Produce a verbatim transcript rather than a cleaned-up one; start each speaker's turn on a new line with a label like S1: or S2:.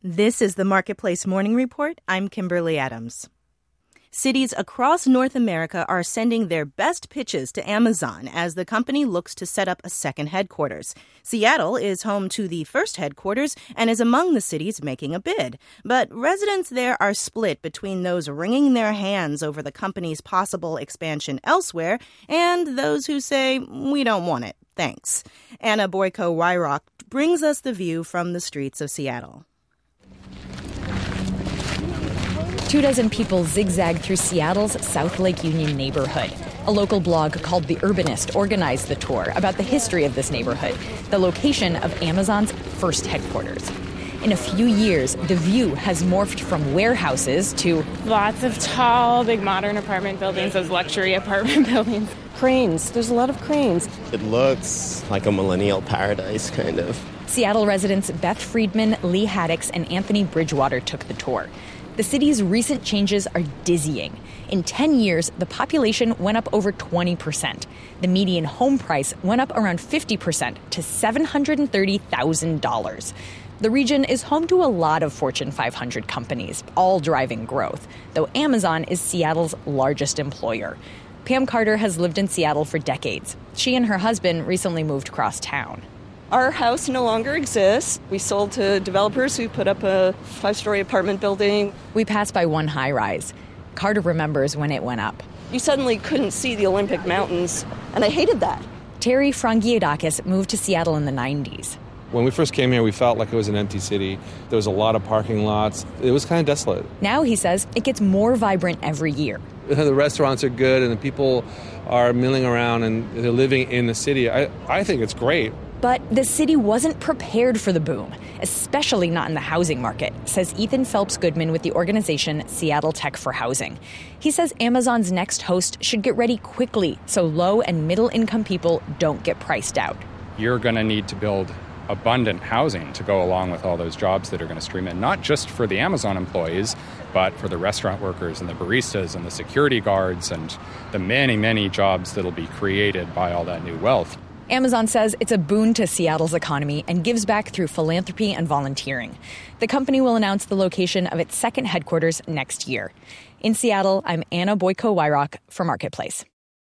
S1: This is the Marketplace Morning Report. I'm Kimberly Adams. Cities across North America are sending their best pitches to Amazon as the company looks to set up a second headquarters. Seattle is home to the first headquarters and is among the cities making a bid. But residents there are split between those wringing their hands over the company's possible expansion elsewhere and those who say, we don't want it, thanks. Anna Boyko-Wyrock brings us the view from the streets of Seattle.
S2: Two dozen people zigzag through Seattle's South Lake Union neighborhood. A local blog called The Urbanist organized the tour about the history of this neighborhood, the location of Amazon's first headquarters. In a few years, the view has morphed from warehouses to
S3: lots of tall, big modern apartment buildings, those luxury apartment buildings.
S4: Cranes. There's a lot of cranes.
S5: It looks like a millennial paradise, kind of.
S2: Seattle residents Beth Friedman, Lee Haddix, and Anthony Bridgewater took the tour. The city's recent changes are dizzying. In ten years, the population went up over twenty percent. The median home price went up around fifty percent to seven hundred thirty thousand dollars. The region is home to a lot of Fortune five hundred companies, all driving growth, though Amazon is Seattle's largest employer. Pam Carter has lived in Seattle for decades. She and her husband recently moved across town.
S4: Our house no longer exists. We sold to developers who put up a five-story apartment building.
S2: We passed by one high-rise. Carter remembers when it went up.
S4: You suddenly couldn't see the Olympic Mountains, and I hated that.
S2: Terry Frangiadakis moved to Seattle in the nineties.
S6: When we first came here, we felt like it was an empty city. There was a lot of parking lots. It was kind of desolate.
S2: Now, he says, it gets more vibrant every year.
S6: The restaurants are good, and the people are milling around, and they're living in the city. I, I think it's great.
S2: But the city wasn't prepared for the boom, especially not in the housing market, says Ethan Phelps Goodman with the organization Seattle Tech for Housing. He says Amazon's next host should get ready quickly so low and middle income people don't get priced out.
S7: You're going to need to build abundant housing to go along with all those jobs that are going to stream in, not just for the Amazon employees, but for the restaurant workers and the baristas and the security guards and the many, many jobs that'll be created by all that new wealth.
S2: Amazon says it's a boon to Seattle's economy and gives back through philanthropy and volunteering. The company will announce the location of its second headquarters next year. In Seattle, I'm Anna Boyko-Wyrock for Marketplace.